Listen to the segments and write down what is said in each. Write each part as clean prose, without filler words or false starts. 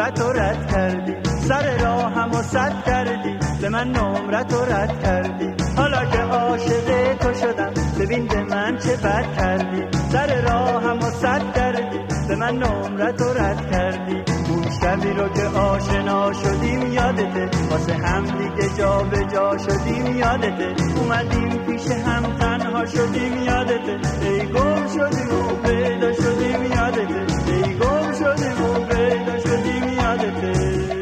نمرت رو رد کردی، سر راهم و صد کردی، به من نمرت رو رد کردی. حالا که عاشق تو شدم ببین به من چه بد کردی، سر راهم و صد کردی، به من نمرت رو رد کردی. اون شبی رو که آشنا شدیم یادته، واسه هم دیگه جا به جا شدیم یادته، اومدیم پیش هم تنها شدیم یادته، ای گم شدیم و پیدا شدیم یادته، ای گم شدیم و پیدا شدیم یادته.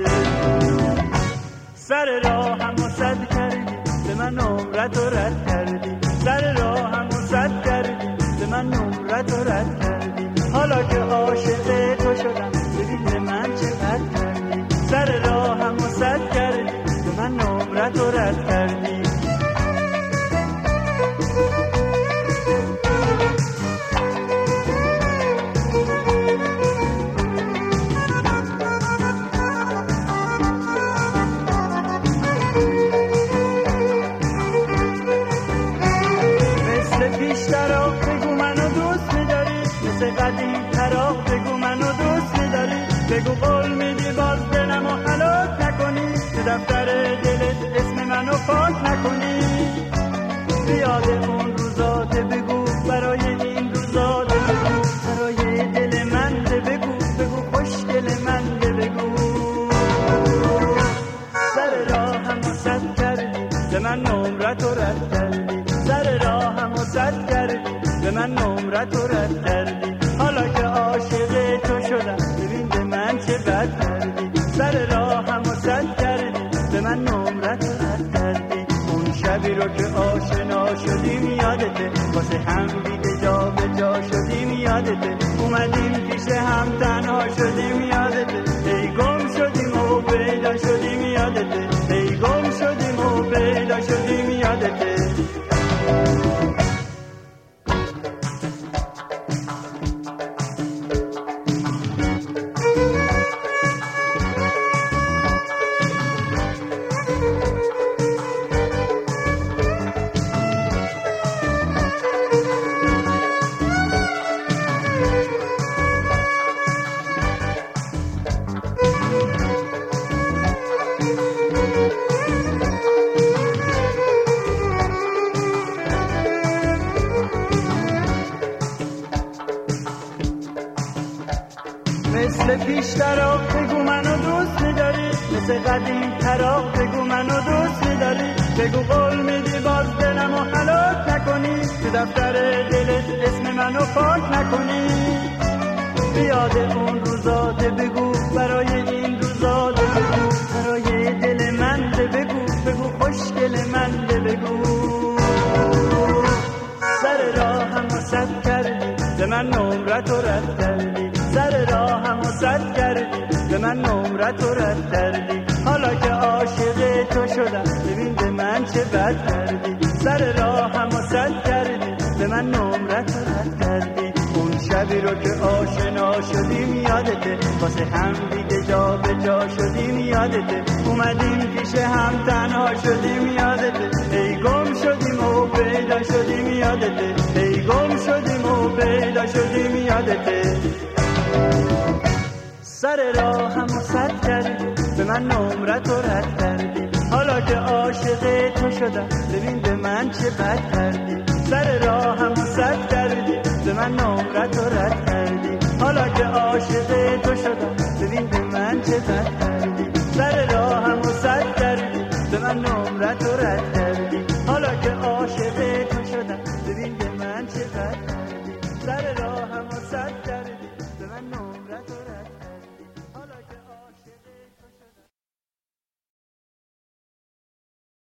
سر راهم و صد کردی، به من نمرت رو رد کردی، سر راهم و صد کردی، به من نمرت رو رد کردی. حالا که عاشق تو شدم ببین به من چه بد کردی، سر راهم و صد کردی، به من نمرت رو رد کردی. قدیم ترا بگو منو دوست می‌داری، بگو قول میدی باز دلمو هلاک نکنی، تو دفتر دلت اسم منو پاک نکنی. بیاد اون روزات بگو، برای این روزات بگو، برای دل من بگو، بگو خوشگل من بگو. سر راهم و صد کردی، به من نمرت رو رد کردی، سر راهم و صد کردی، به من نمرت رو رد کردی. حالا که عاشق تو شدم ببین به من چه بد کردی، سر راهم و صد کردی، به من نمرت رو رد کردی. اون شبی رو که آشنا شدیم یادته، واسه هم دیگه جا به جا شدیم یادته، اومدیم پیش هم تنها شدیم یادته، ای گم شدیم و پیدا شدیم یادته، ای گم شدیم و پیدا شدیم یادته. مثل پیشترا بگو منو دوست می‌داری، مثل قدیم ترا بگو منو دوست می‌داری، بگو قول میدی باز دلمو هلاک نکنی، تو دفتر دلت اسم منو پاک نکنی. بیاد اون روزات بگو، برای این روزات بگو، برای دل من بگو، بگو خوشگل من بگو. سر راهم و صد کردی، به من نمرت رو رد کردی، سر راهم و صد کردی، به من نمرت رو رد کردی. حالا که عاشق تو شدم ببین به من چه بد کردی، سر راهم و صد کردی، به من نمرت رو رد کردی. اون شبی رو که آشنا شدیم یادته، واسه هم دیگه جا به جا شدیم یادته، اومدیم پیش هم تنها شدیم یادته، ای گم شدیم و پیدا شدیم یادته، ای گم شدیم و پیدا شدیم یادته. سر راهم و صد کردی، به من نمرت رو رد کردی، حالا که عاشق تو شدم ببین به من چه بد کردی، سر راهم و صد کردی، به من نمرت رو رد کردی. حالا که عاشق تو شدم ببین به من چه بد کردی، سر راهم و صد کردی، به من نمرت رو رد کردی. حالا که عاشق